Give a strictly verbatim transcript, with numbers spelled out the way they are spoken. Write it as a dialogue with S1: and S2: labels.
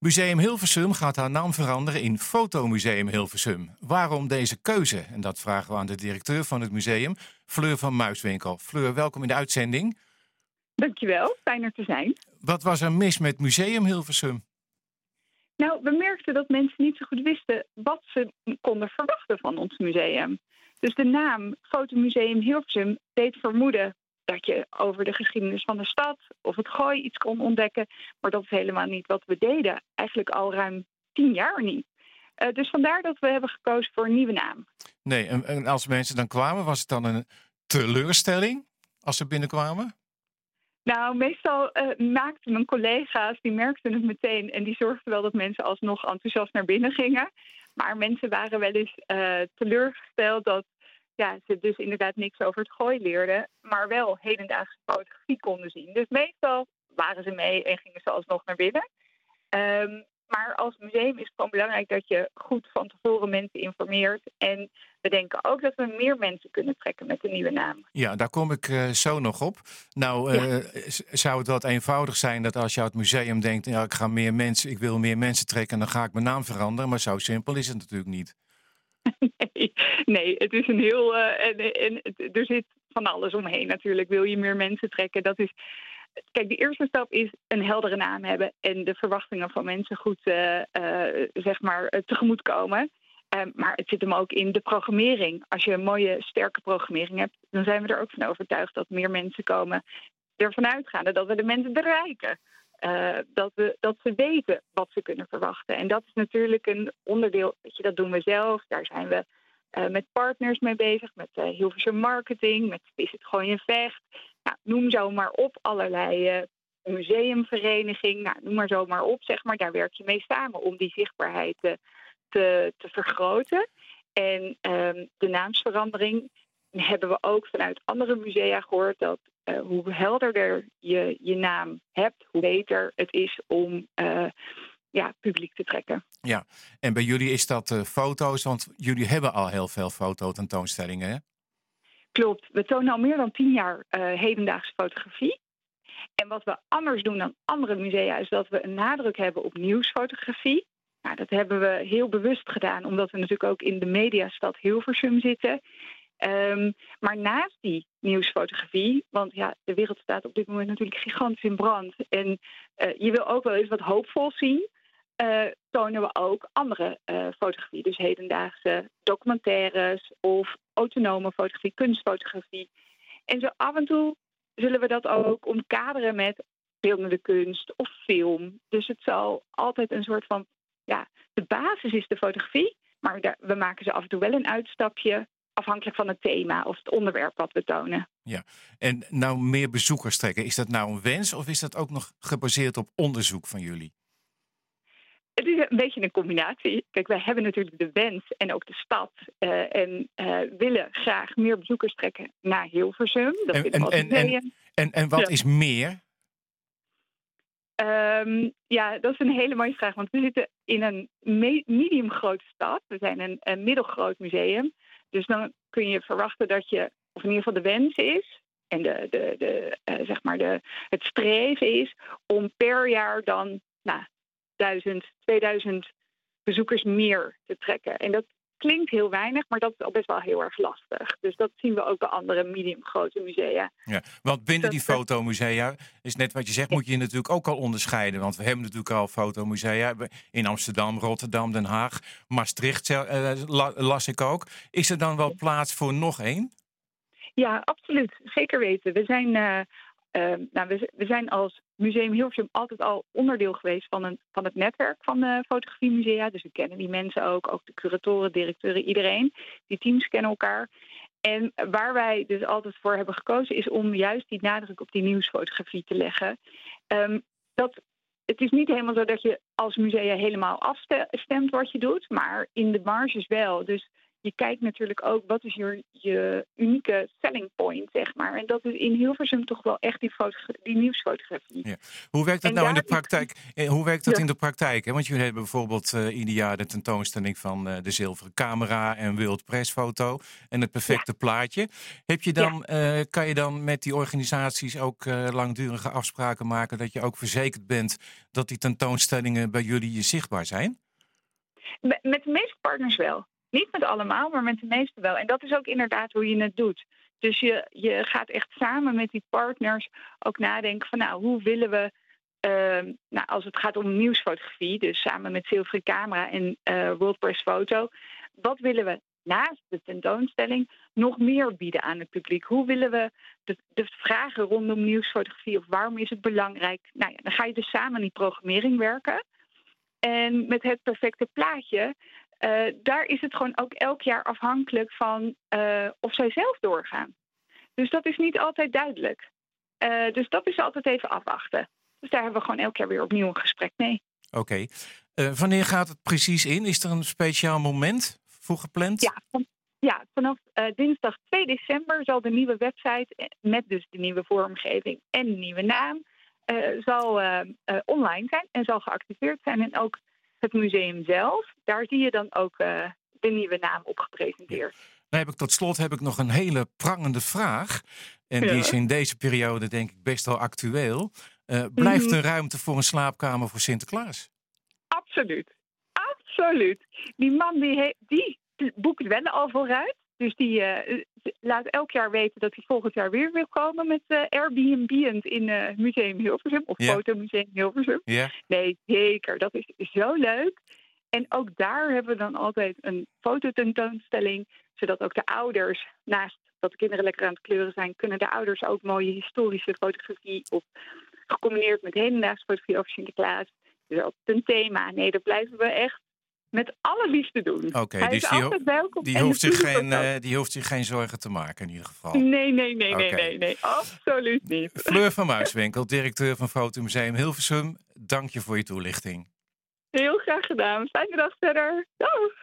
S1: Museum Hilversum gaat haar naam veranderen in Fotomuseum Hilversum. Waarom deze keuze? En dat vragen we aan de directeur van het museum, Fleur van Muiswinkel. Fleur, welkom in de uitzending.
S2: Dankjewel, fijn er te zijn.
S1: Wat was er mis met Museum Hilversum?
S2: Nou, we merkten dat mensen niet zo goed wisten wat ze konden verwachten van ons museum. Dus de naam Fotomuseum Hilversum deed vermoeden dat je over de geschiedenis van de stad of het Gooi iets kon ontdekken. Maar dat is helemaal niet wat we deden. Eigenlijk al ruim tien jaar niet. Uh, dus vandaar dat we hebben gekozen voor een nieuwe naam.
S1: Nee, en, en als mensen dan kwamen, was het dan een teleurstelling als ze binnenkwamen?
S2: Nou, meestal uh, maakten mijn collega's, die merkten het meteen en die zorgden wel dat mensen alsnog enthousiast naar binnen gingen. Maar mensen waren wel eens uh, teleurgesteld dat ja, ze dus inderdaad niks over het Gooi leerden, maar wel hedendaagse fotografie konden zien. Dus meestal waren ze mee en gingen ze alsnog naar binnen. Um, maar als museum is het gewoon belangrijk dat je goed van tevoren mensen informeert. En we denken ook dat we meer mensen kunnen trekken met de nieuwe naam.
S1: Ja, daar kom ik uh, zo nog op. Nou, uh, ja. zou het wat eenvoudig zijn dat als je aan het museum denkt, ja, ik ga meer mensen, ik wil meer mensen trekken, dan ga ik mijn naam veranderen. Maar zo simpel is het natuurlijk niet.
S2: Nee, nee, het is een heel. Uh, en, en, er zit van alles omheen natuurlijk. Wil je meer mensen trekken? Dat is. Kijk, de eerste stap is een heldere naam hebben en de verwachtingen van mensen goed uh, uh, zeg maar, uh, tegemoetkomen. Uh, maar het zit hem ook in de programmering. Als je een mooie, sterke programmering hebt, dan zijn we er ook van overtuigd dat meer mensen komen. Ervan uitgaande dat we de mensen bereiken. Uh, dat, we, dat ze weten wat ze kunnen verwachten. En dat is natuurlijk een onderdeel, weet je, dat doen we zelf. Daar zijn we uh, met partners mee bezig, met uh, Hilversum Marketing, met Visit Gooi en Vecht. Nou, noem zo maar op, allerlei uh, museumvereniging, nou, noem maar zo maar op, zeg maar. Daar werk je mee samen om die zichtbaarheid uh, te, te vergroten. En um, de naamsverandering hebben we ook vanuit andere musea gehoord dat uh, hoe helderder je je naam hebt, hoe beter het is om uh, ja, publiek te trekken.
S1: Ja, en bij jullie is dat uh, foto's, want jullie hebben al heel veel fototentoonstellingen, hè?
S2: Klopt, we tonen al meer dan tien jaar uh, hedendaagse fotografie. En wat we anders doen dan andere musea is dat we een nadruk hebben op nieuwsfotografie. Nou, dat hebben we heel bewust gedaan, omdat we natuurlijk ook in de mediastad Hilversum zitten. Um, maar naast die nieuwsfotografie, want ja, de wereld staat op dit moment natuurlijk gigantisch in brand. En uh, je wil ook wel eens wat hoopvol zien. Uh, tonen we ook andere uh, fotografie. Dus hedendaagse documentaires of autonome fotografie, kunstfotografie. En zo af en toe zullen we dat ook omkaderen met beeldende kunst of film. Dus het zal altijd een soort van, ja, de basis is de fotografie. Maar daar, we maken ze af en toe wel een uitstapje, afhankelijk van het thema of het onderwerp wat we tonen.
S1: Ja, en nou meer bezoekers trekken. Is dat nou een wens of is dat ook nog gebaseerd op onderzoek van jullie?
S2: Het is een beetje een combinatie. Kijk, wij hebben natuurlijk de wens en ook de stad. Uh, en uh, willen graag meer bezoekers trekken naar Hilversum. Dat
S1: en, en, en, en, en, en wat ja. is meer?
S2: Um, ja, dat is een hele mooie vraag. Want we zitten in een me- medium grote stad. We zijn een, een middelgroot museum. Dus dan kun je verwachten dat je, of in ieder geval de wens is, en de, de, de, uh, zeg maar de, het streven is om per jaar dan nou, duizend, tweeduizend bezoekers meer te trekken. En dat klinkt heel weinig, maar dat is al best wel heel erg lastig. Dus dat zien we ook bij andere mediumgrote musea.
S1: Ja, want binnen die fotomusea, is net wat je zegt, ja. moet je je natuurlijk ook al onderscheiden. Want we hebben natuurlijk al fotomusea in Amsterdam, Rotterdam, Den Haag, Maastricht uh, las ik ook. Is er dan wel ja. plaats voor nog één?
S2: Ja, absoluut. Zeker weten. We zijn, uh, uh, nou, we, we zijn als Museum Hilversum altijd al onderdeel geweest van, een, van het netwerk van de fotografiemusea. Dus we kennen die mensen ook, ook de curatoren, directeuren, iedereen. Die teams kennen elkaar. En waar wij dus altijd voor hebben gekozen is om juist die nadruk op die nieuwsfotografie te leggen. Um, dat, het is niet helemaal zo dat je als musea helemaal afstemt wat je doet, maar in de marges wel. Dus je kijkt natuurlijk ook wat is je, je unieke selling point, zeg maar. En dat is in Hilversum toch wel echt die, fotogra- die nieuwsfotografie.
S1: Ja. Hoe werkt dat
S2: En
S1: nou in de
S2: daar
S1: praktijk? Eh, Hoe werkt dat
S2: Ja.
S1: in de praktijk? Hè? Want jullie hebben bijvoorbeeld eh, ieder jaar de tentoonstelling van eh, de zilveren camera en World Press foto en het perfecte plaatje. Heb je
S2: Ja.
S1: dan, eh, kan je dan met die organisaties ook eh, langdurige afspraken maken dat je ook verzekerd bent dat die tentoonstellingen bij jullie zichtbaar zijn?
S2: Met met de meeste partners wel. Niet met allemaal, maar met de meeste wel. En dat is ook inderdaad hoe je het doet. Dus je, je gaat echt samen met die partners ook nadenken van nou, hoe willen we, uh, nou, als het gaat om nieuwsfotografie, dus samen met Zilveren Camera en uh, World Press Photo, wat willen we naast de tentoonstelling nog meer bieden aan het publiek? Hoe willen we de, de vragen rondom nieuwsfotografie of waarom is het belangrijk? Nou ja, dan ga je dus samen aan die programmering werken. En met het perfecte plaatje, uh, daar is het gewoon ook elk jaar afhankelijk van uh, of zij zelf doorgaan. Dus dat is niet altijd duidelijk. Uh, dus dat is altijd even afwachten. Dus daar hebben we gewoon elk jaar weer opnieuw een gesprek mee.
S1: Oké. Okay. Uh, wanneer gaat het precies in? Is er een speciaal moment voor gepland?
S2: Ja, van, ja vanaf uh, dinsdag twee december zal de nieuwe website met dus de nieuwe vormgeving en de nieuwe naam Uh, zal uh, uh, online zijn en zal geactiveerd zijn. En ook het museum zelf, daar zie je dan ook uh, de nieuwe naam op gepresenteerd.
S1: Dan heb ik tot slot heb ik nog een hele prangende vraag. En
S2: ja.
S1: die is in deze periode denk ik best wel actueel. Uh, blijft
S2: mm-hmm.
S1: er ruimte voor een slaapkamer voor Sinterklaas?
S2: Absoluut. Absoluut. Die man die, he- die boekt wel al vooruit. Dus die uh, laat elk jaar weten dat hij volgend jaar weer wil komen met uh, Airbnb'end in uh, Museum Hilversum. Of
S1: ja.
S2: Fotomuseum Hilversum.
S1: Ja.
S2: Nee, zeker. Dat is zo leuk. En ook daar hebben we dan altijd een fototentoonstelling. Zodat ook de ouders, naast dat de kinderen lekker aan het kleuren zijn, kunnen de ouders ook mooie historische fotografie of gecombineerd met hedendaagse fotografie over Sinterklaas. Dus altijd een thema. Nee, daar blijven we echt met alle liefde doen.
S1: Oké, okay, dus die, ho- die, hoeft zich geen, uh, die hoeft zich geen zorgen te maken in ieder geval.
S2: Nee, nee, nee,
S1: okay.
S2: nee, nee, nee, absoluut niet.
S1: Fleur van Muiswinkel, directeur van Fotomuseum Hilversum. Dank je voor je toelichting.
S2: Heel graag gedaan. Fijne dag verder. Dag.